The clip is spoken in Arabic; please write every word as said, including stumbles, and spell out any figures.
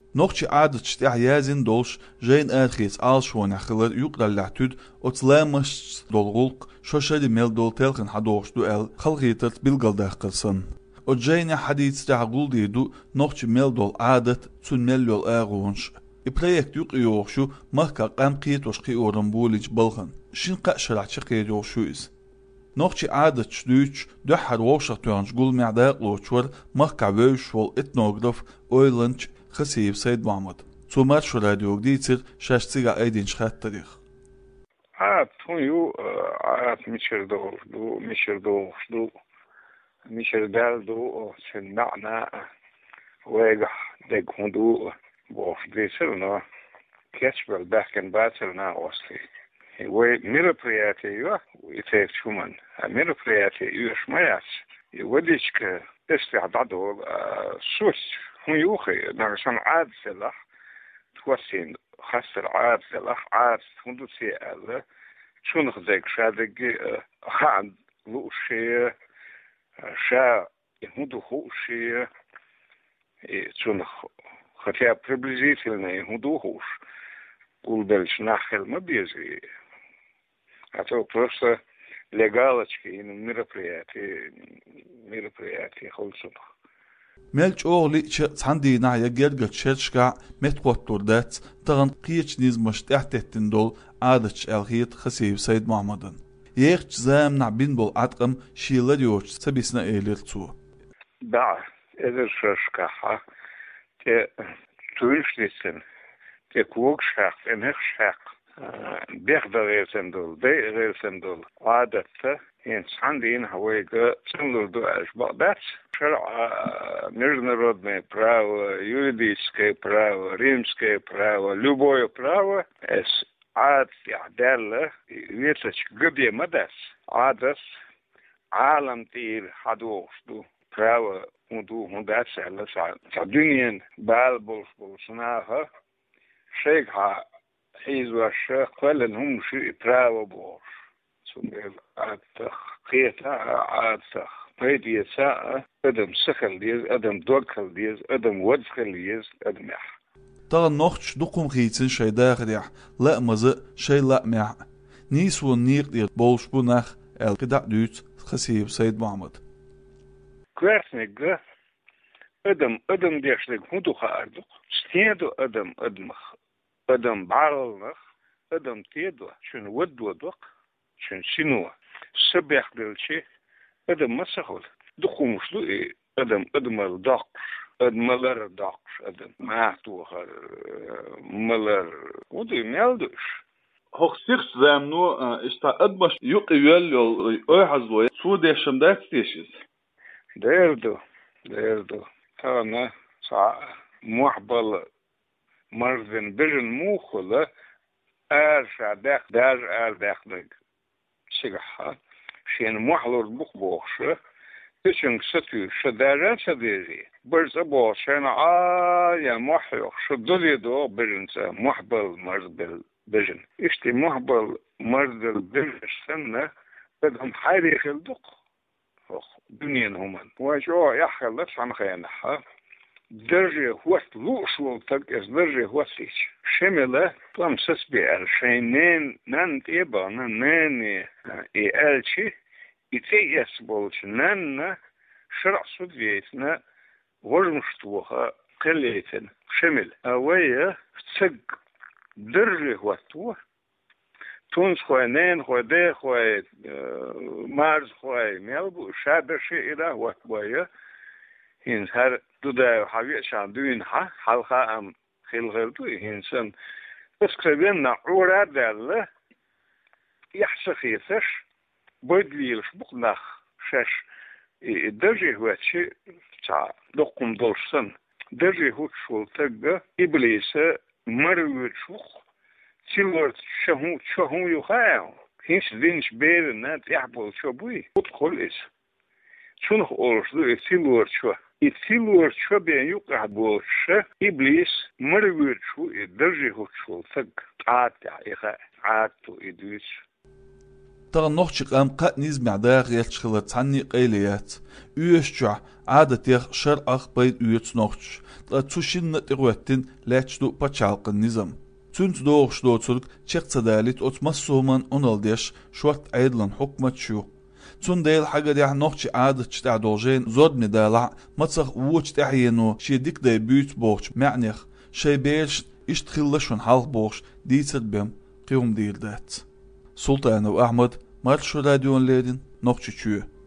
نوخش عادة شتاح يازن دولش جين آخيس آل شوان خلر يقرا لحتود أتلامش دول غلق شوشالي ميل دول تلخن حدوش دو ال خلقيتت بالقل داخلسن وجينا حديث تعقول ديدو نوخش ميل دول عادة تون ميل دول آغونش البروجكت يقيوشو مهكا قام قيتوش قي أورنبوليج بلغن شين قاشر عشقي يوشويز نوخش عادة شدوش دوحر ووشتوانش قول معداق لوشور مهكا ويش وال اتنوغرف اويلنش خسيب سيد محمد تومار شو راديو جديد شاش تيجا ايدين شخات تاريخ عاد يو عاد ميشر دو دو ميشر دو دو ميشر دال دو سنعنا ويجح دق هندو بوف ديسرنا كشبر بحكن باترنا وصلي وي ميربرياتي يو ويتيف شومان ميربرياتي يو شماياس يوديشك استعدادو سوس هو يوخي نعشان عاد سلاح توسين خسر عاد سلاح عاد هندو سيئة شون خزيك شادق خان لوشي شا هندو خوشي شون хотя приблизительно هندو خوش قول دلش ناخل ما بيزي а то просто легалочки и мероприятия мероприятия خلصنا ملج أغلي تحندي نعيا جرجل شرشكا متقوتور دات تغن قيش نيز مشتاح تهتندول عادش الخيط خسيب سيد محمدن يخش زام نعبين بول عدقم شيلا ديوش سبيسنا إيلير تو دا إذا شرشكا ها تي تويشنيسن تي كوك شاق إنهخ شاق بيخدر غيرسندول بي غيرسندول عادة إنسان دين هوايجا سندول دو أشباع دات شرع международное право, юридическое право, римское право, любое право с عاد يعدل ويتش قبل مدس عادس عالم تير حدوش دو براو ودو هندس على الدنيا بالبوش بوشناها شيخها حيز وش قلن هم شيء براو بوش سمير عاد قيتها عاد بيدي ساعة أدم سخل ديز أدم دوكل ديز أدم ودخل ديز أدم يح تغن نوخش دقم خيتن شي داخل لا مزق شي لا مع نيس ونيق دير بولش بوناخ القدع دوت خسيب سيد محمد كوارتنك أدم أدم ديشلك هندو خاردو ستيدو أدم أدمخ أدم بارلنخ أدم تيدو شن ود ودوق شن شنو سبيخ دلشي أدم مسخول دخومش دو إيه أدم أدم الدقش أدم ملر دقش أدم ما توخر ملر ودو ميلدوش هوخ سيخش زامنو إشتا أدمش يقي يولي أيحزوي سو ديشم داك ستيشيز ديردو ديردو تانا سا محبل مرزن بجن موخلة أرشا داك داج أر داك داك شيخها شين محلور بخبوخش تشنك ستو شدارة سديري برز أبو شين آه يا محيوخ شدولي دو بجنسا محبل مرزبل بجن اشتي محبل مرزبل بجن سنة بدهم حيري خلدق دنيا همان واجو يحخلص عن خيانها درجة هوت لوش والتق از درجة هوتيش شملة طم سسبيع شينين نان تيبا نان إيالشي إتيس بولش نان شرع سوديتنا ورمشتوها قليتن شمل أوية تسق درجة هوتوه تونس خواه نين خواه دي خواه مارز خواه ميلبو شابرشي إلا وكبايا هين هر دو دا حبيع شان دوين ها حلقة أم خيل غير دو هين سن بس كربين نعورا دالة يحسخيثش بودليلش بقناخ شاش درجي هواتشي تا دقم دولشسن درجي هوتشول تقا إبليسة مروت شوخ تلورت شهو شهو يخاو هينش دينش بير نات يحبول شو بوي ودخل إس شنخ أورش دو تلورت شو تلورت شو بين يقع بولش إبليس مروت شو درجي هوتشول تق عاد يخا عاد تو إدويش تغن نوخش قام قات نيز معداغ يلشخلة تعني قيليات يوشجع عادة يخ شر أخ بيد يوتس نوخش تشين نتغوتين لاتشدو بچالق النظام تونت دوغش دوتسلك چيق تداليت اوت مسومان اونالديش شوات عيدلن حكمت شو تون ديل حاجة ديح نوخش عادة چتع دوغجين زود ندالع متصخ ووش تحيينو شي ديك داي بيوت بوغش معنيخ شي بيش اشتخلشون حالق بوغش ديتت بهم قيوم ديل دات سلطان و أحمد مارشو راديون ليدين نوخش چوه